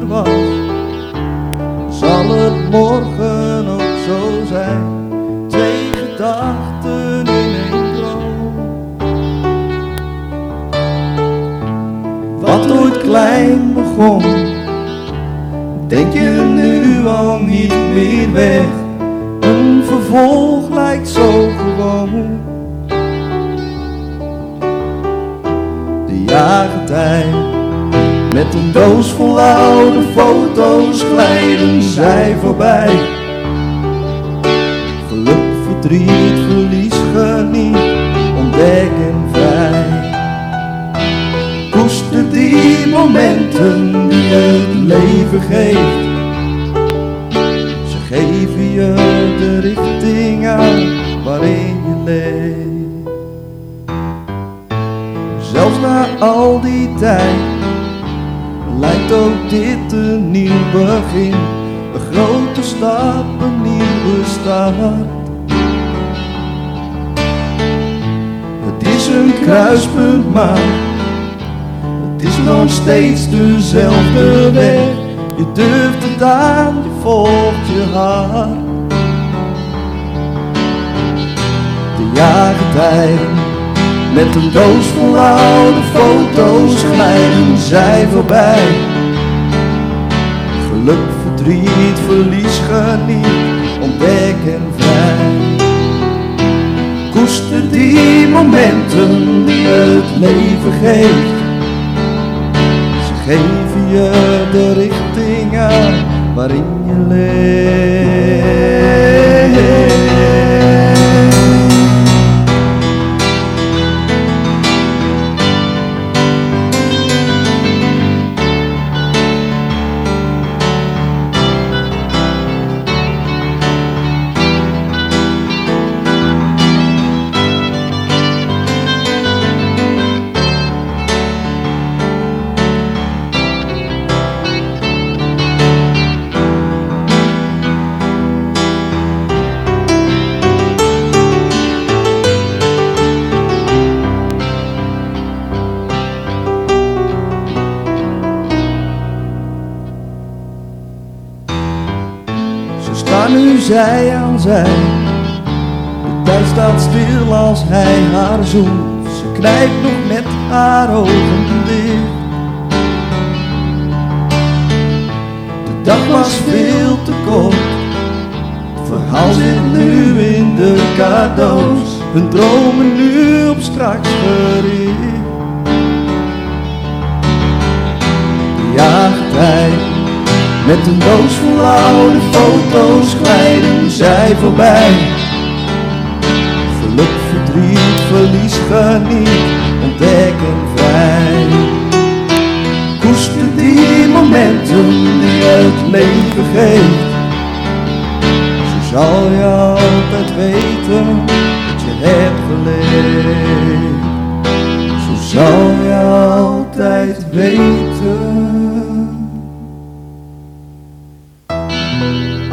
er was, zal het morgen ook zo zijn. Twee gedachten in één droom. Wat ooit klein begon, denk je nu al niet meer weg. Een vervolg lijkt zo gewoon. De jaargetij, met een doos vol oude foto's glijden zij voorbij. Geluk, verdriet, verlies, geniet, ontdek en vrij. Koester die momenten die het leven geeft. Ze geven je de richting aan waarin je leeft. Zelfs na al die tijd lijkt ook dit een nieuw begin. Een grote stap, een nieuwe start. Het is een kruispunt, maar het is nog steeds dezelfde weg. Je durft het aan, je volgt je hart. De jaargetij, met een doos vol oude foto's glijden zij voorbij. Geluk, verdriet, verlies, geniet, ontdek en vrij. Koester die momenten die het leven geeft. Ze geven je de richting aan waarin je leeft. Nu zij aan zij, de tijd staat stil als hij haar zoent. Ze knijpt nog met haar ogen dicht. De dag was veel te kort, het verhaal zit nu in de cadeaus. Hun dromen nu op straks gericht. De jaargetij, met een doos vol oude foto's glijden zij voorbij. Geluk, verdriet, verlies, geniet, ontdek en vrij. Koester die momenten die het leven geeft. Zo zal je altijd weten dat je hebt geleefd. Zo zal je altijd weten.